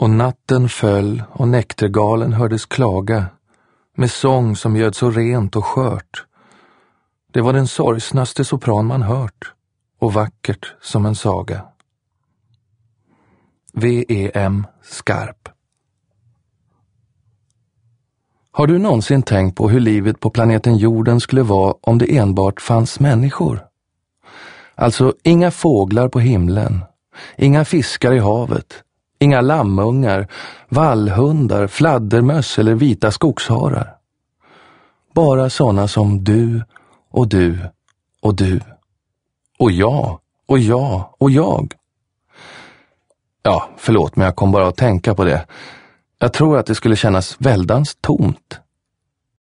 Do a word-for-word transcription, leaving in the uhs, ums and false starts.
Och natten föll och näktergalen hördes klaga med sång som ljöd så rent och skört. Det var den sorgsnaste sopran man hört och vackert som en saga. V E M Skarp. Har du någonsin tänkt på hur livet på planeten jorden skulle vara om det enbart fanns människor? Alltså inga fåglar på himlen, inga fiskar i havet, inga lammungar, vallhundar, fladdermöss eller vita skogsharar. Bara sådana som du och du och du. Och jag och jag och jag. Ja, förlåt, men jag kom bara att tänka på det. Jag tror att det skulle kännas väldans tomt